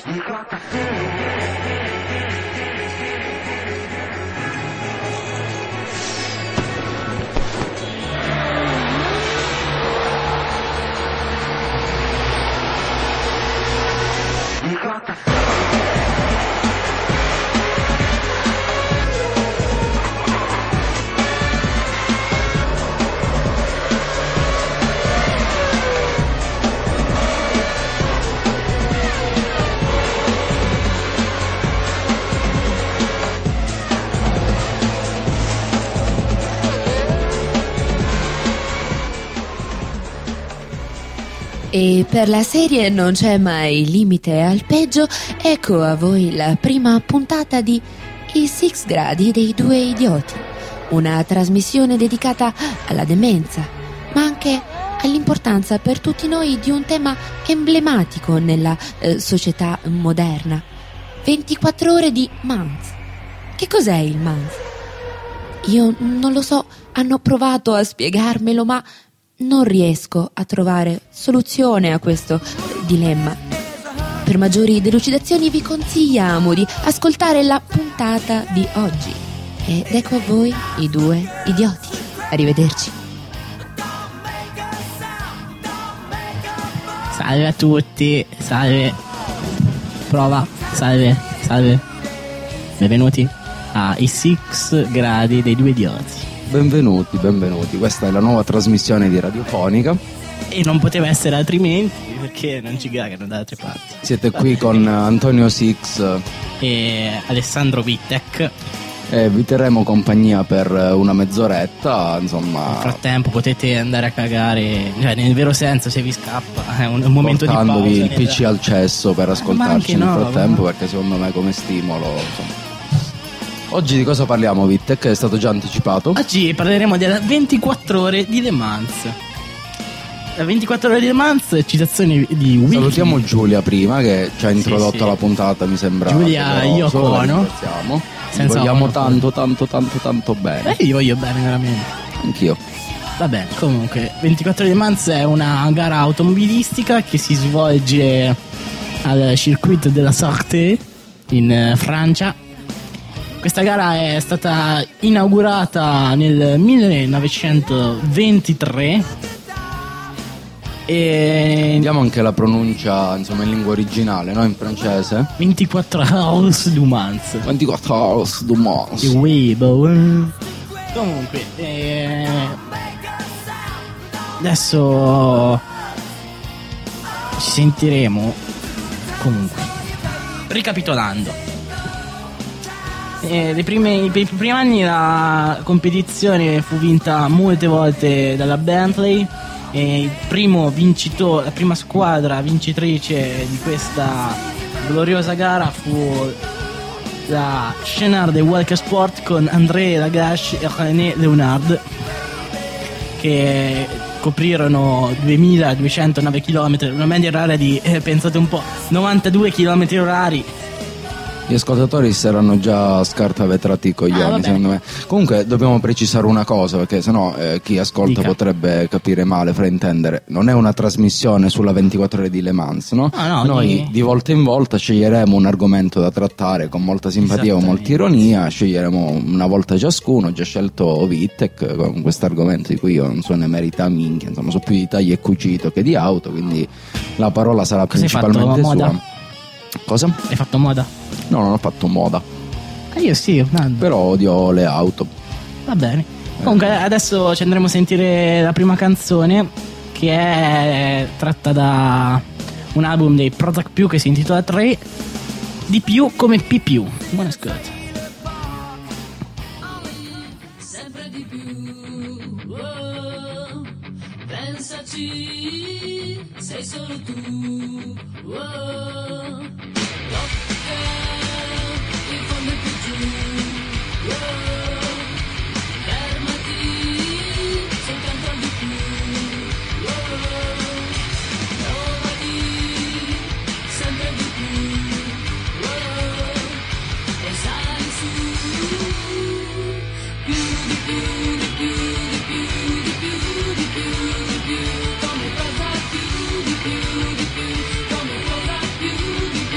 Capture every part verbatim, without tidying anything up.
E per la serie Non c'è mai limite al peggio, ecco a voi la prima puntata di I Sei gradi dei due idioti, una trasmissione dedicata alla demenza, ma anche all'importanza per tutti noi di un tema emblematico nella eh, società moderna. ventiquattro ore di M A N S. Che cos'è il M A N S? Io non lo so, hanno provato a spiegarmelo, ma non riesco a trovare soluzione a questo dilemma. Per maggiori delucidazioni vi consigliamo di ascoltare la puntata di oggi. Ed ecco a voi i due idioti. Arrivederci. Salve a tutti, salve. Prova, salve, salve. Benvenuti a I Sei gradi dei due idioti. Benvenuti, benvenuti. Questa è la nuova trasmissione di Radiofonica. E non poteva essere altrimenti, perché non ci cagano da altre parti. Siete qui con Antonio Six e Alessandro Wittek. E vi terremo compagnia per una mezz'oretta, insomma. Nel frattempo potete andare a cagare, cioè nel vero senso, se vi scappa è un, un momento di pausa. Portandovi il P C al cesso per ascoltarci nel no, frattempo, ma... perché secondo me come stimolo, insomma. Oggi di cosa parliamo, Wittek? È stato già anticipato. Oggi parleremo delle ventiquattro ore di Le Mans. La ventiquattro ore di Le Mans, citazioni di Wiki. Salutiamo Giulia prima, che ci ha introdotto sì, sì. la puntata, mi sembra. Giulia Yoko Ono. Ci vogliamo tanto, tanto, tanto, tanto bene. Eh, io voglio bene, veramente. Anch'io. Va bene, comunque, ventiquattro ore di Le Mans è una gara automobilistica che si svolge al Circuit de la Sarthe in Francia. Questa gara è stata inaugurata nel millenovecentoventitré e vediamo anche la pronuncia, insomma, in lingua originale, no? In francese. ventiquattro Heures du Mans. ventiquattro Heures du Mans. Oui, bon. Comunque, eh, adesso ci sentiremo. Comunque, ricapitolando. Eh, le prime, per i primi anni la competizione fu vinta molte volte dalla Bentley e il primo vincitore, la prima squadra vincitrice di questa gloriosa gara fu la Chenard de Walker Sport con André Lagache e René Leonard, che coprirono duemiladuecentonove chilometri, una media oraria di, eh, pensate un po', novantadue chilometri orari. Gli ascoltatori saranno già scartavetrati i coglioni, ah, secondo me. Comunque dobbiamo precisare una cosa, perché sennò eh, chi ascolta Dica. potrebbe capire male, fraintendere. Non è una trasmissione sulla ventiquattro ore di Le Mans, no? Ah, no, Noi di... di volta in volta sceglieremo un argomento da trattare con molta simpatia o molta ironia, sceglieremo una volta ciascuno. Ho già scelto Wittek con questo argomento di cui io non so ne merita minchia, insomma, so più di tagli e cucito che di auto, quindi la parola sarà Cosa principalmente hai fatto, sua. moda? Cosa? Hai fatto moda? No, non ho fatto moda. Ah, io sì, no. Però odio le auto. Va bene. Comunque adesso ci andremo a sentire la prima canzone, che è tratta da un album dei Prozac più che si intitola tre, di più come P più. Buon ascolto. Sempre di più, oh, pensaci, sei solo tu, oh, tocca il fondo più giù, oh, fermati, soltanto al di più, oh, provati, sempre di più, oh, e sali su, più di più, di più, di più, di più, di più, di più, come cosa più, di più, di più, come cosa più, di più.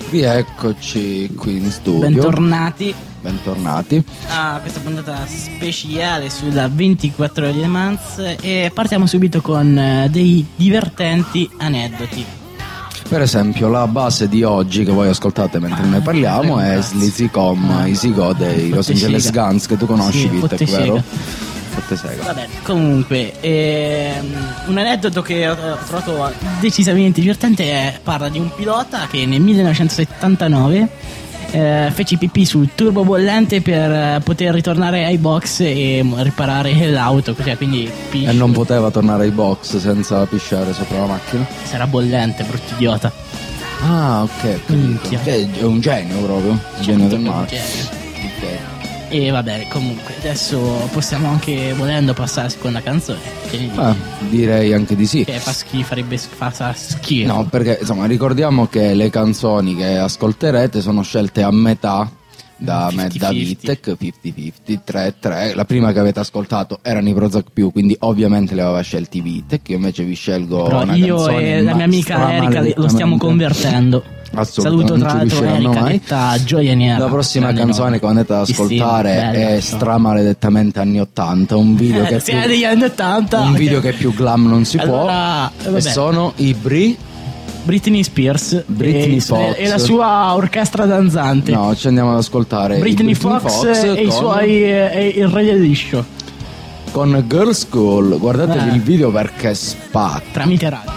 Rieccoci qui in studio. Bentornati Bentornati. a questa puntata speciale sulla ventiquattro ore di Le Mans e partiamo subito con eh, dei divertenti aneddoti. Per esempio, la base di oggi che voi ascoltate mentre Ah, noi parliamo prego, è grazie. Sleazy Com, Ah. Easy Go dei Los Fotte Angeles sega. Guns, che tu conosci, Sì, Vitek, fotte vero? sega. Fotte sega. Vabbè, comunque, ehm, un aneddoto che ho ho trovato decisamente divertente è, parla di un pilota che nel millenovecentosettantanove eh, fece pipì sul turbo bollente per eh, poter ritornare ai box e m- riparare l'auto, così, quindi piscio. E non poteva tornare ai box senza pisciare sopra la macchina? Sarà bollente, brutto idiota. Ah, ok. Minchia. Che è un genio proprio. Un genio del Certo, mare. genio. Ok. E vabbè, comunque, adesso possiamo anche, volendo, passare alla seconda canzone. Che ne dici? Ah, direi anche di sì. Che fa schifo, farebbe sch- fa, fa schifo. No, perché insomma ricordiamo che le canzoni che ascolterete sono scelte a metà da, me, da cinquanta cinquanta. Vitek, cinquanta cinquanta, tre tre. La prima che avete ascoltato erano i Prozac più, quindi ovviamente le aveva scelti Vitek. Io invece vi scelgo Però una io canzone e la mia amica Erika le- lo stiamo convertendo. Assolutamente, Saluto tra non ci l'altro riusciranno Erika, mai. detta Gioia Nera. La prossima Grande canzone nome. che andate ad Sì, sì, ascoltare bella, è no. stramaledettamente anni ottanta, un video che Eh, è siamo più, degli anni ottanta. un video che più glam non si Allora, può. vabbè. E sono i Bri. Spears Spears Britney e, Fox. e la sua orchestra danzante. No, ci andiamo ad ascoltare i Britney, Fox, e i con- suoi eh, e il re del liscio con Girl School. Guardatevi Eh. il video perché spacca. tramite radio.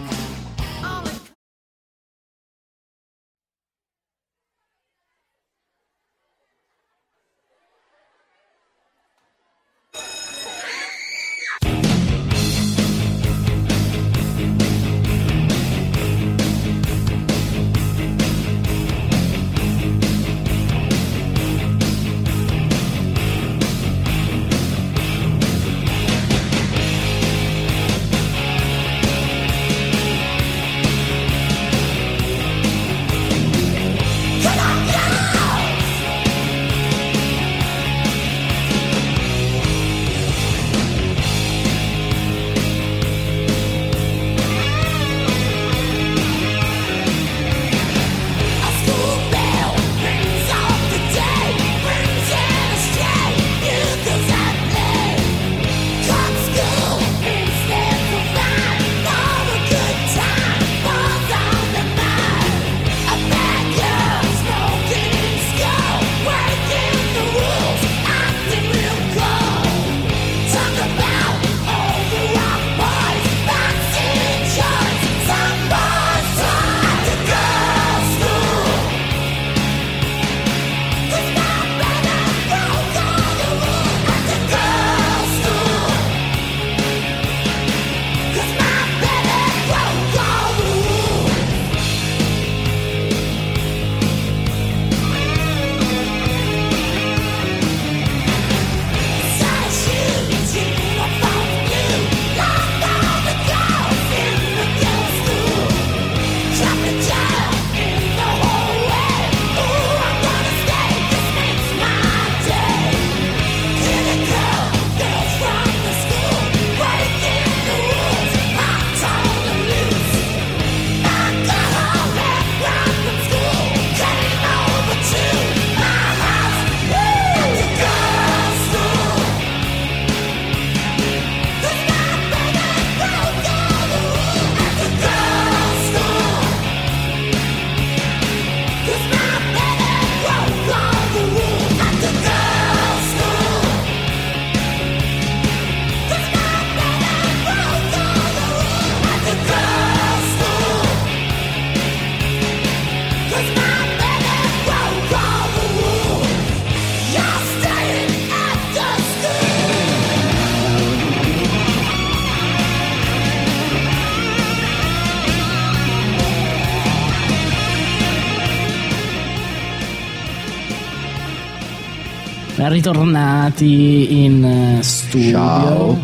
Ritornati in eh, studio. Ciao.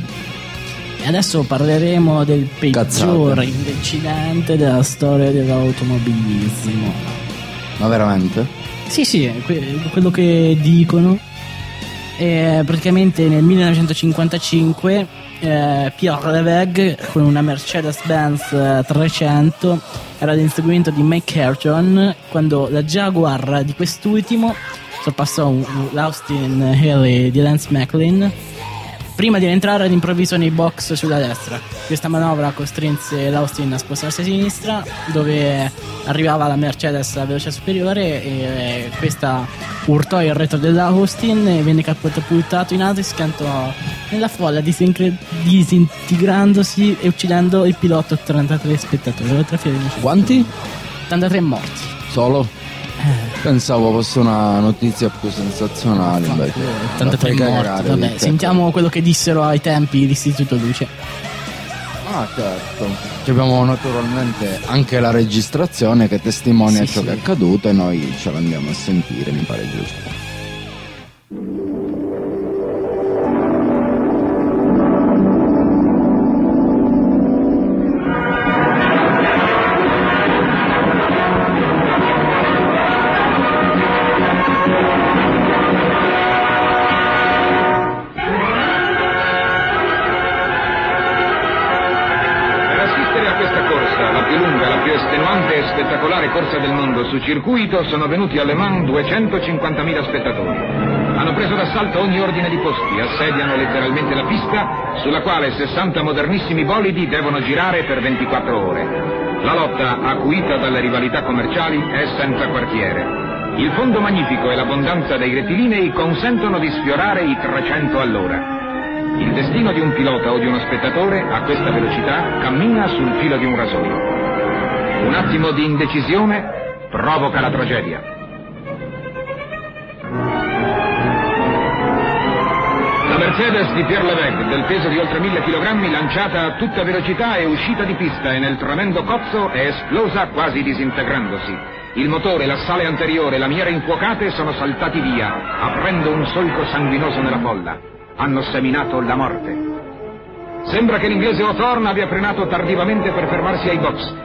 E adesso parleremo del peggiore Cazzate. incidente della storia dell'automobilismo. Ma veramente? Sì, sì, que- quello che dicono. Eh, praticamente nel millenovecentocinquantacinque eh, Pierre Levegh con una Mercedes-Benz eh, trecento era l'inseguimento di Mike Ayrton, quando la Jaguar di quest'ultimo sorpassò un- un- l'Austin Haley di Lance McLean prima di rientrare all'improvviso nei box sulla destra. Questa manovra costrinse l'Austin a spostarsi a sinistra, dove arrivava la Mercedes a velocità superiore, e questa urtò il retro dell'Austin e venne catapultato in alto e scattò nella folla, disintegr- disintegrandosi e uccidendo il pilota. Trentatré spettatori, oltre a fila di Quanti? ottantatré morti. Solo? Pensavo fosse una notizia più sensazionale, invece. ottantatré Ma fai morti, cagare, vabbè, Vittek. sentiamo quello che dissero ai tempi l'Istituto Luce. Ah, certo. Ci abbiamo naturalmente anche la registrazione che testimonia Sì, ciò sì. che è accaduto, e noi ce l'andiamo a sentire, mi pare giusto. Per assistere a questa corsa, la più lunga, la più estenuante e spettacolare corsa del mondo su circuito, sono venuti a Le Mans duecentocinquantamila spettatori. Hanno preso d'assalto ogni ordine di posti, assediano letteralmente la pista, sulla quale sessanta modernissimi bolidi devono girare per ventiquattro ore. La lotta, acuita dalle rivalità commerciali, è senza quartiere. Il fondo magnifico e l'abbondanza dei rettilinei consentono di sfiorare i trecento all'ora. Il destino di un pilota o di uno spettatore a questa velocità cammina sul filo di un rasoio. Un attimo di indecisione provoca la tragedia. La Mercedes di Pierre Levegh, del peso di oltre mille chilogrammi, lanciata a tutta velocità, è uscita di pista e nel tremendo cozzo è esplosa quasi disintegrandosi. Il motore, la sale anteriore e lamiere infuocate sono saltati via, aprendo un solco sanguinoso nella folla. Hanno seminato la morte. Sembra che l'inglese Hawthorne abbia frenato tardivamente per fermarsi ai box.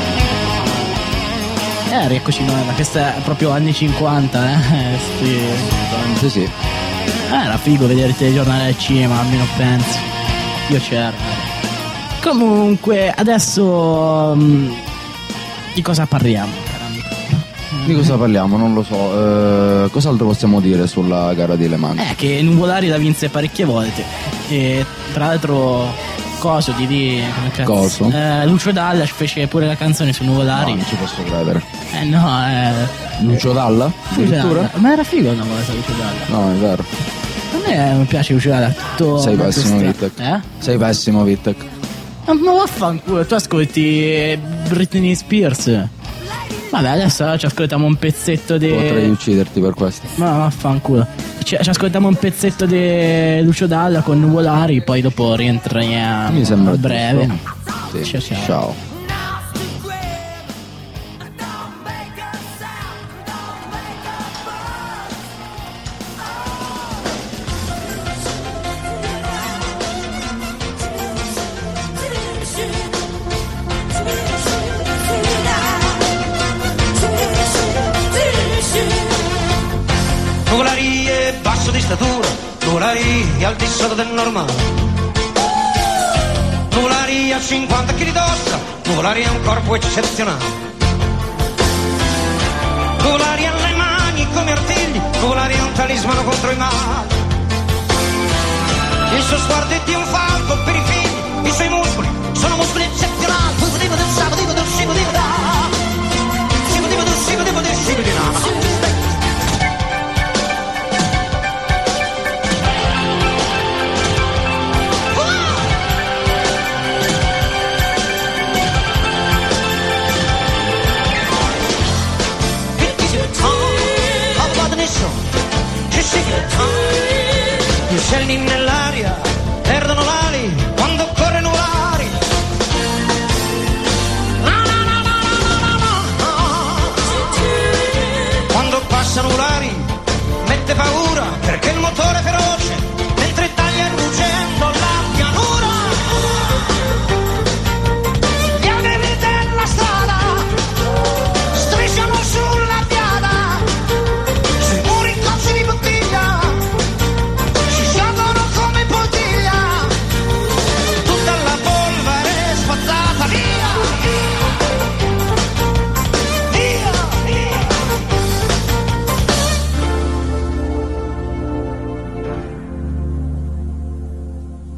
Eh, rieccoci noi, ma questa è proprio anni cinquanta, eh. Sì. Sì, sì. Eh, era figo vedere il telegiornale al cinema, almeno penso. Io c'ero. Comunque, adesso mh, di cosa parliamo? Di cosa parliamo? Non lo so. Eh, cos'altro possiamo dire sulla gara di Le Mans? Eh, che Nuvolari la vinse parecchie volte. E tra l'altro, coso di lì. come cazzo? Coso? Eh, Lucio Dalla fece pure la canzone su No, Nuvolari. non ci posso credere. Eh no, eh. Lucio Dalla? Lucio Addirittura? Dalla. Ma era figo una volta Lucio Dalla. No, è vero. A me mi piace Lucio Dalla. Tutto Sei molto pessimo, stra- Vittek. Eh? Sei pessimo, Vittek. Ma, ma vaffanculo, tu ascolti Britney Spears. Vabbè, adesso ci ascoltiamo un pezzetto di. Potrei ucciderti per questo. Ma vaffanculo. Ci, ci ascoltiamo un pezzetto di Lucio Dalla con Nuvolari, poi dopo rientriamo Mi sembra a breve. giusto. Sì. Ciao, ciao. Ciao. Nuvolari è basso di statura, Nuvolari è al di sotto del normale. Nuvolari ha cinquanta chili d'ossa, Nuvolari ha un corpo eccezionale. Nuvolari ha le mani come artigli, Nuvolari ha un talismano contro i mali. Il suo sguardo è di un falco per i figli, i suoi muscoli sono muscoli eccezionali. Divo del sabo, divo del cibo, divo da. Cibo, divo del cibo, divo del cibo di là. Gli uccelli nell'aria perdono l'ali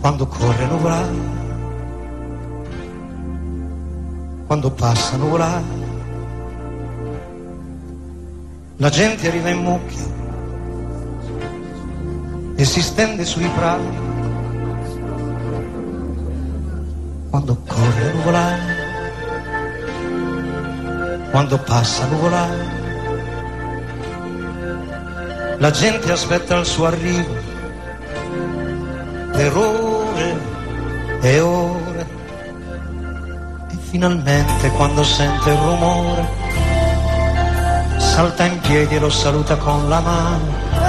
quando corre nuvolare, quando passa nuvolare, la gente arriva in mucchia e si stende sui prati, quando corre nuvolare, quando passa nuvolare, la gente aspetta il suo arrivo per ore e ore, e finalmente quando sente il rumore salta in piedi e lo saluta con la mano,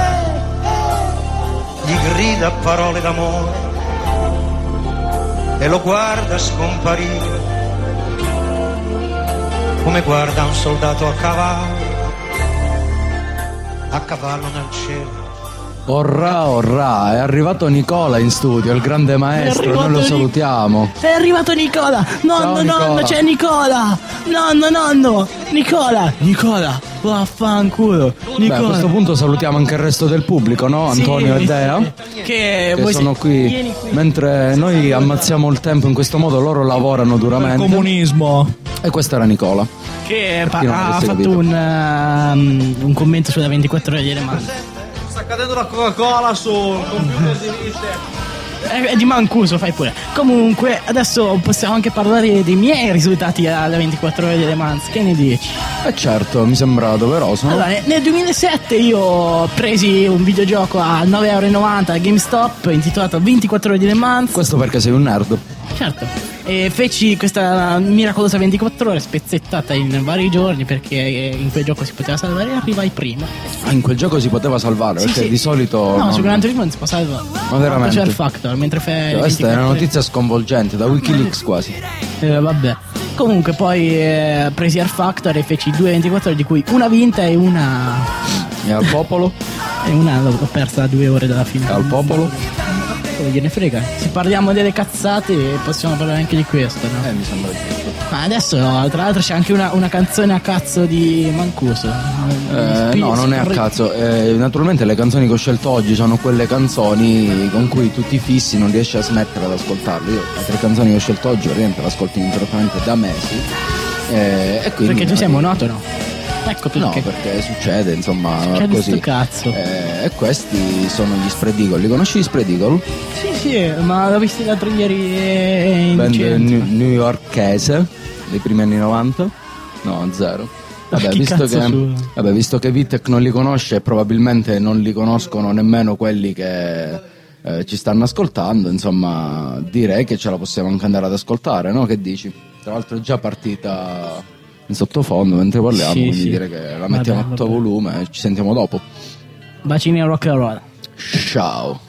gli grida parole d'amore e lo guarda scomparire come guarda un soldato a cavallo, a cavallo nel cielo. Orrà, orrà, è arrivato Nicola in studio, il grande maestro, noi lo Nic- salutiamo. È arrivato Nicola! Nonno, Ciao, nonno, Nicola. c'è Nicola! Nonno, nonno! Nicola! Nicola! Vaffanculo! Beh, a Nicola! questo punto salutiamo anche il resto del pubblico, no? Sì, Antonio e Dea, Che, che voi sono siete- qui. Vieni qui. Mentre noi ammazziamo il tempo in questo modo, loro lavorano duramente. Comunismo. E questo era Nicola. Che pa- chi non ha avesse fatto capito. un, um, un commento sulla ventiquattro ore di Le Mans. Sta cadendo la Coca-Cola sul computer di Vite. È, è di Mancuso, fai pure. Comunque, adesso possiamo anche parlare dei miei risultati alle ventiquattro ore di Le Mans. Che ne dici? E certo, mi sembra doveroso. no? Allora, ne- nel duemilasette io ho presi un videogioco a nove e novanta euro a GameStop intitolato ventiquattro ore di Le Mans. Questo perché sei un nerd. Certo. E feci questa miracolosa ventiquattro ore spezzettata in vari giorni perché in quel gioco si poteva salvare e arrivai prima. Ah, in quel gioco si poteva salvare, Sì, perché sì. di solito. No, non- su Gran Turismo non si può salvare. Ma veramente? C'è il Factor, mentre fai Cioè, questa è una ventiquattro ore. notizia sconvolgente, da Wikileaks quasi. Eh, vabbè. Comunque poi eh, presi Air Factor e feci due ventiquattro ore di cui una vinta e una E al popolo? e una l'ho persa a due ore dalla fine. E al popolo? Cosa gliene frega? Se parliamo delle cazzate possiamo parlare anche di questo, no? Eh, mi sembra giusto. Ma adesso no, tra l'altro c'è anche una, una canzone a cazzo di Mancuso. Eh, no, non è a caso. Eh, naturalmente le canzoni che ho scelto oggi sono quelle canzoni con cui tu ti fissi, non riesci a smettere ad ascoltarle. Io le tre canzoni che ho scelto oggi ovviamente le ascolto ininterrottamente da mesi. Eh, e quindi Perché tu sei monotono. Ecco No, perché. perché succede, insomma, Succede così. sto cazzo. Eh, e questi sono gli Spread Eagle. Li conosci gli Spread Eagle? Sì, sì, ma l'ho visto l'altro ieri eh, in Band centro. new- newyorkese dei primi anni novanta? No, zero. Vabbè, Che visto cazzo che, sono? vabbè, visto che Vitek non li conosce e probabilmente non li conoscono nemmeno quelli che eh, ci stanno ascoltando, insomma, direi che ce la possiamo anche andare ad ascoltare, no? Che dici? Tra l'altro è già partita in sottofondo mentre parliamo, Sì, quindi sì. direi che la mettiamo Vabbè, a tutto vabbè. volume e ci sentiamo dopo. Bacini a rock and roll. Ciao.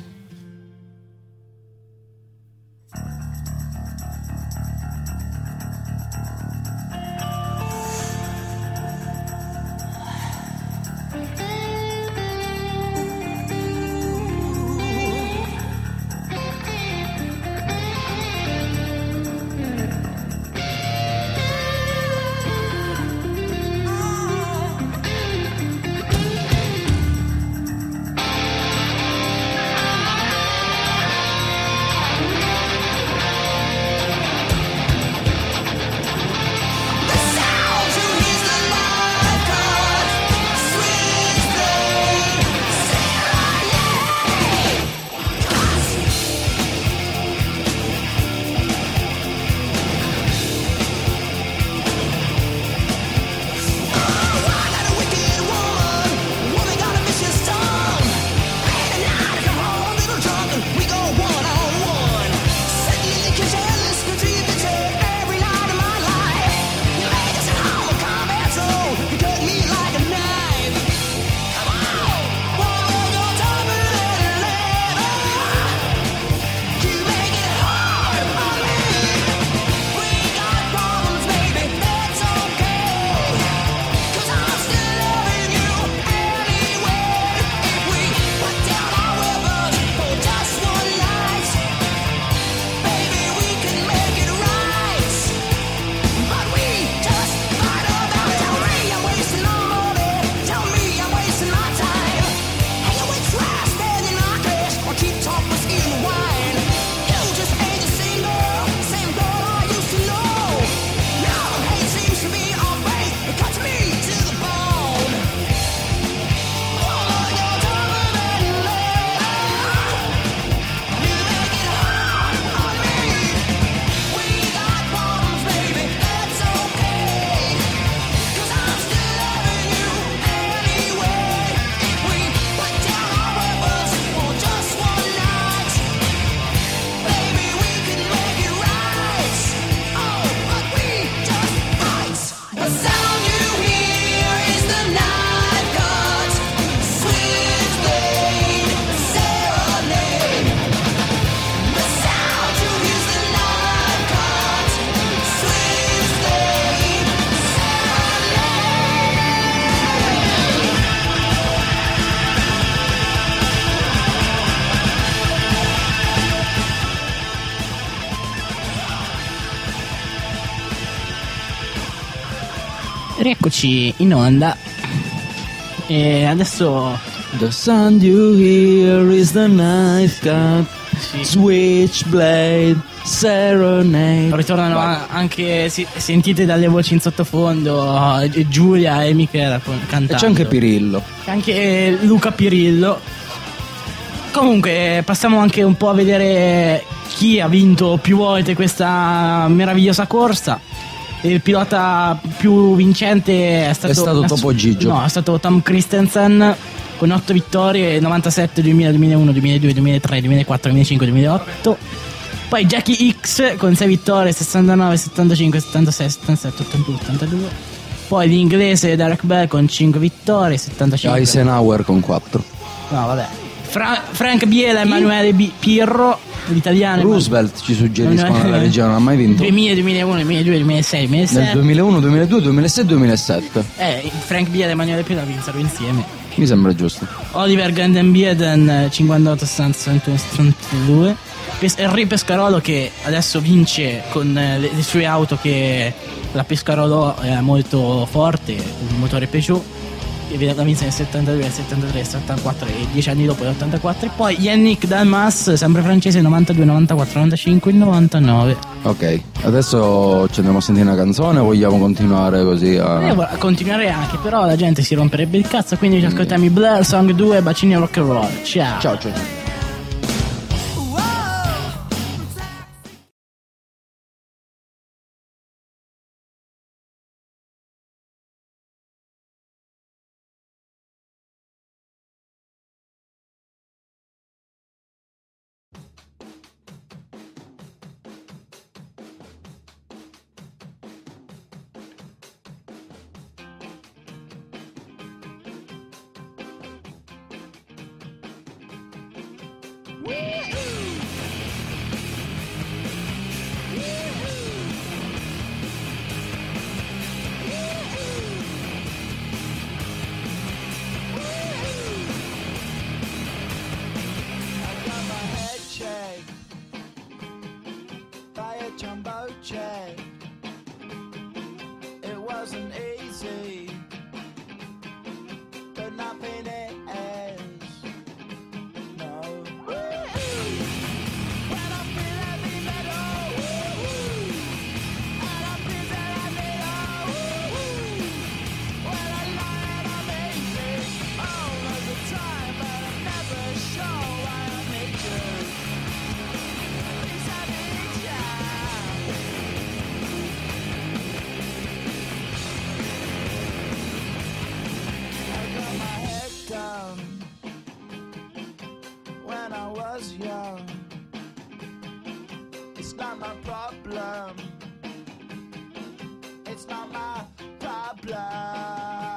Thank Rieccoci in onda. E adesso The sound you hear is the knife cut, sì, switchblade, serenade. ritornano Vai. a- anche si- sentite dalle voci in sottofondo eh, Giulia e Michela con- cantando. E c'è anche Pirillo. C'è anche Luca Pirillo. Comunque passiamo anche un po' a vedere chi ha vinto più volte questa meravigliosa corsa. Il pilota più vincente è stato, È stato Topo Gigio. No, è stato Tom Christensen con otto vittorie, novantasette, duemila, duemilauno, duemiladue, duemilatré, duemilaquattro, duemilacinque, duemilaotto. Poi Jackie X con sei vittorie, sessantanove, settantacinque, settantasei, settantasette, ottantadue, ottantadue. Poi l'inglese Derek Bell con cinque vittorie, settantacinque. Eisenhower con quattro. No, vabbè. Fra- Frank Biela, Emanuele B- Pirro, l'italiano. Roosevelt ci suggeriscono Emanuele- nella regione, non ha mai vinto. duemila, duemilauno, duemiladue, duemilasei, Nel duemilasette. duemilauno, duemiladue, duemilasei e duemilasette. Eh, Frank Biela e Emanuele Pirro vinsero insieme. Mi sembra giusto. Oliver Gandenbieden cinquantotto, sessantuno, settantadue. Pes- Henry Pescarolo che adesso vince con eh, le, le sue auto, che la Pescarolo è molto forte, il motore Peugeot, che la vinse nel settantadue, nel settantatré, nel settantaquattro e dieci anni dopo nell'ottantaquattro. E poi Yannick Dalmas, sempre francese, novantadue, novantaquattro, novantacinque, novantanove. Ok, adesso ci andiamo a sentire una canzone o vogliamo continuare così a... Io vorrei continuare anche, però la gente si romperebbe il cazzo, quindi ci ascoltiamo i Blair Song due, bacini rock and roll. Ciao. Ciao, ciao, ciao. By a jumbo jet, it wasn't easy, but nothing is. No. When I feel heavy metal, and I feel that I need a when I lie and I'm easy all of the time, but I'm never sure why I need you. Please I need you. I got my head down when I was young. It's not my problem. It's not my problem.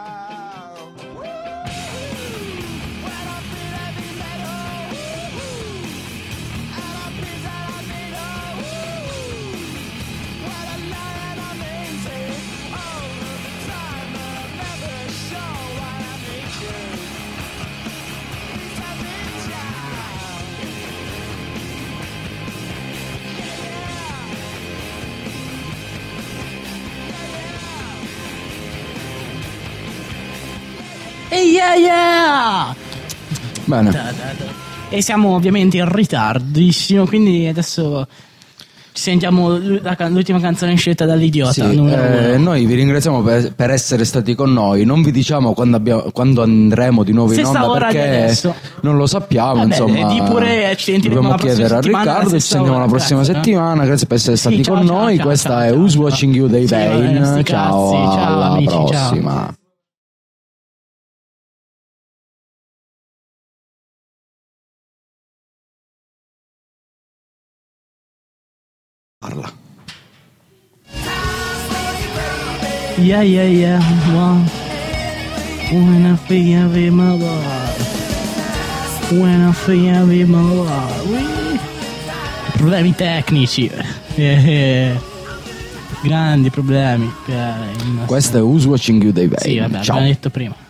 When I feel heavy metal, and I feel that I need a when I lie and I'm easy all of the time, but I'm never sure why I need you. Please I need you. E yeah yeah! Bene. Da, da, da. E siamo ovviamente in ritardissimo, quindi adesso ci sentiamo l- la can- l'ultima canzone scelta dall'idiota. Sì, numero eh, uno. noi vi ringraziamo per, per essere stati con noi. Non vi diciamo quando, abbiamo, quando andremo di nuovo in Stessa onda ora di perché adesso. non lo sappiamo. Vabbè, insomma, di pure ci sentiremo dobbiamo la prossima chiedere a settimana alla Riccardo. Ci stessa sentiamo la ora. prossima Grazie, settimana. Grazie per essere Sì, stati ciao, con ciao, noi. ciao, Questa ciao, è ciao, Who's ciao. Watching You Dei Sì, Bane. vabbè, sti Ciao, cazzi, ciao, alla amici, ciao. prossima. Parla. Yeah yeah yeah. Wow. When I feel heavy my life. When I feel heavy my life. Ui. Problemi tecnici. Eh, eh. Grandi problemi. per il nostro- Questa è Who's Watching You Dei Bane. Sì, vabbè, Ciao. abbiamo detto prima.